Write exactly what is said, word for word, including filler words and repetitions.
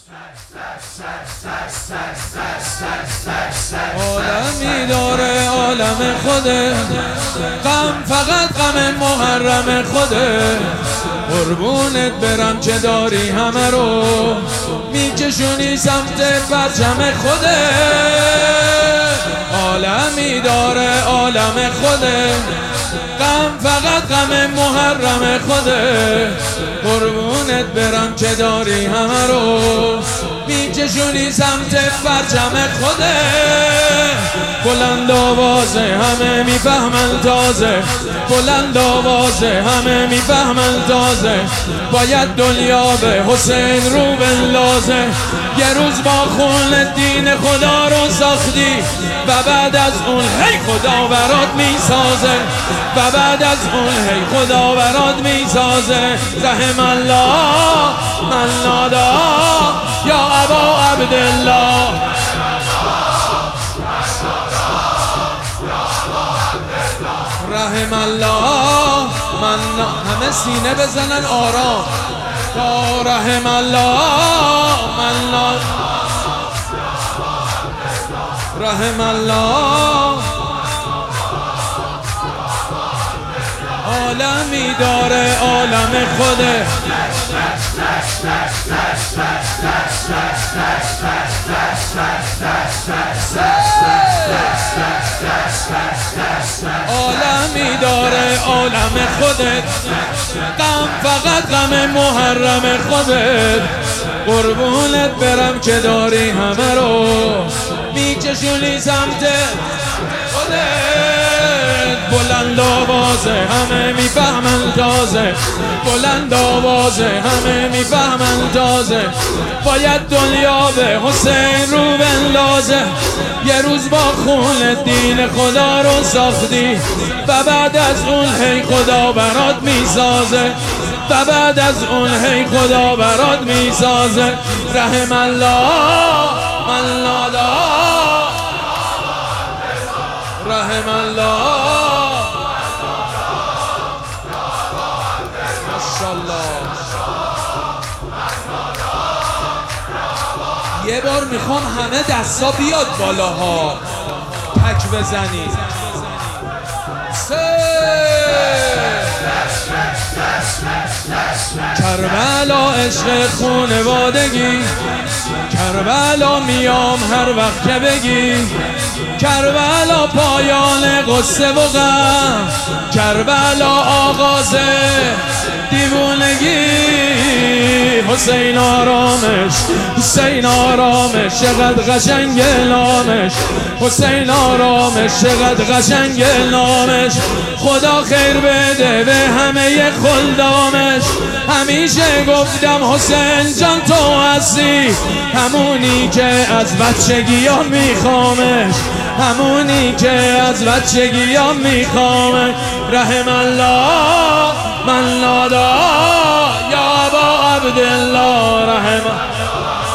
عالمی داره عالم خوده، غم فقط غم محرم خوده. قربونت برم که داری همه رو میکشونی سمت پرچم خوده. عالمی داره عالم خوده، غم فقط غم محرم خوده. قربونت برم که داری همه رو میکشونی سمت پرچم خوده. بلند آوازه همه میفهمن تازه، بلند آوازه همه میفهمن تازه. باید دنیا به حسین رو بندازه. یه روز با خون دین خدا رو ساختی و بعد از اون هی خدا برات میسازه، و بعد از اون هی خدا برات میسازه. رحم الله من نادا یا ابا عبدالله. رحم الله من نا... همه سینه بزنن آرام. یا رحم الله من نا... رحم الله. عالمی داره عالم خوده، عالمی داره عالم خودت، غم فقط غم محرم خودت. قربونت برم که داری همه رو میکشونی سمت خودت. بلند آوازه همه میفهمن تازه، بلند آوازه همه میفهمن تازه. باید دنیا به حسین رو بندازه. یه روز با خون دین خدا رو ساختی و بعد از اون هی خدا برات میسازه، و بعد از اون هی خدا برات میسازه. رحم الله من نادا، رحم الله. ماشاءالله. یه بار میخوام همه دستا بیاد بالاها، تک بزنید. سه کربلا عشق خونوادگی، کربلا میام هر وقت که بگی. کربلا پایان قصه و غم، کربلا آغاز دیوونگی. حسین آرامش، حسین آرامش، چقدر قشنگ نامش. حسین آرامش، چقدر قشنگ نامش. خدا خیر بده به همه خلدامش. همیشه گفتم حسین جان تو هستی، همونی که از بچگیام میخوامش، همونی که از بچگیام میخوامش. رحم الله من نادا یا ابا عبدالله. رحم